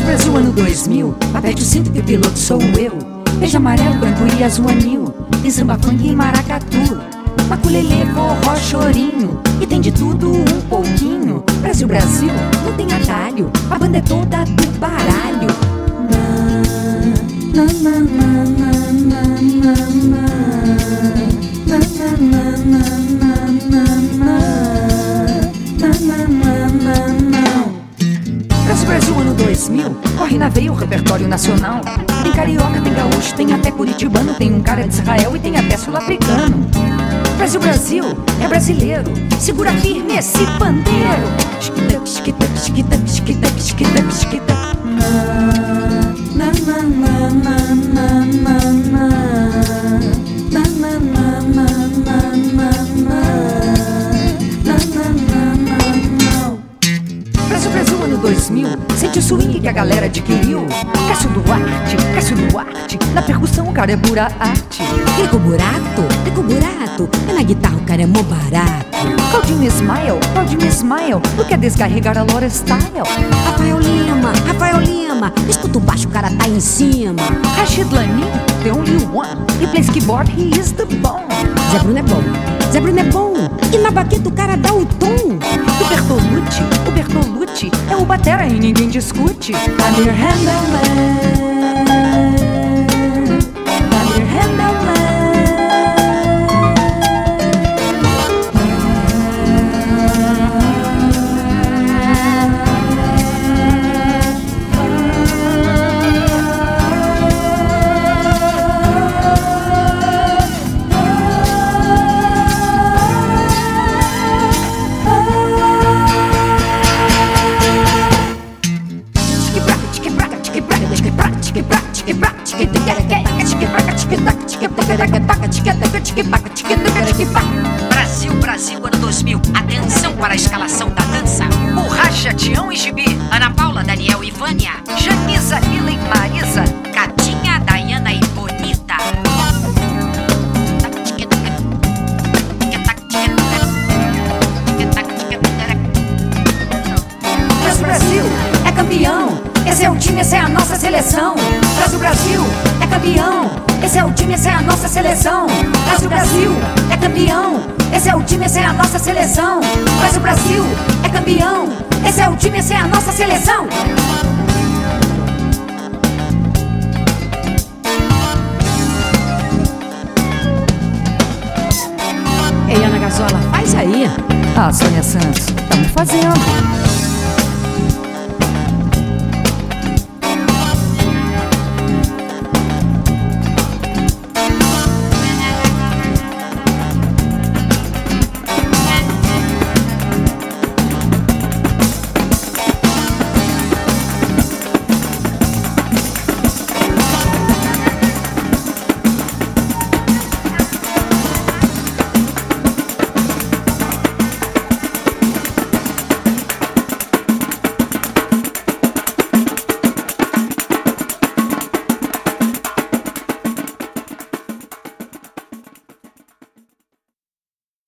Brasil ano 2000, aperte o cinto que o piloto sou eu. Veja amarelo, branco e azul anil. Tem samba, funk e maracatu, maculelê, forró, chorinho. E tem de tudo um pouquinho. Brasil, Brasil, não tem atalho. A banda é toda do baralho. Na, na, na, na, na, na, na. Na, na, na, na, na, na, na, na. Brasil, Brasil, ano 2000, corre na veia o repertório nacional. Tem carioca, tem gaúcho, tem até curitibano. Tem um cara de Israel e tem até sul-africano. Brasil, Brasil, é brasileiro. Segura firme esse pandeiro. Chiquitac, chiquitac, chiquitac, chiquitac, chiquitac, chiquitac. Na, na, na, na, na, na, na. Na, na, na, na, na, na, na. Na, na, na, na, na. Brasil, Brasil, ano 2000, sente o swing que a galera adquiriu. Cássio Duarte, na percussão o cara é pura arte. Rico Burato, na guitarra o cara é mó barato. Claudinho Smile, tu quer descarregar a Lora Style. Rafael Lima, escuta o baixo, o cara tá em cima. Rashid Lani, the only one, he plays keyboard, he is the bomb. Zé Bruno é bom, e na baqueta o cara dá o tom. O Bertolucci é o batera e ninguém discute. Brasil, Brasil, ano 2000. Atenção para a escalação da dança. Borracha, Tião e Gibi, Ana Paula, Daniel e Vânia, Janisa, Lila e Marisa, Catinha, Dayana e Bonita. Brasil, Brasil, é campeão. Esse é o time, essa é a nossa seleção. Brasil, Brasil, é campeão. Esse é o time, essa é a nossa seleção. Brasil, Brasil, é campeão. Esse é o time, essa é a nossa seleção. Brasil, Brasil, é campeão. Esse é o time, essa é a nossa seleção. Ei, Ana Gasola, faz aí. Ah, Sônia Santos, estamos fazendo.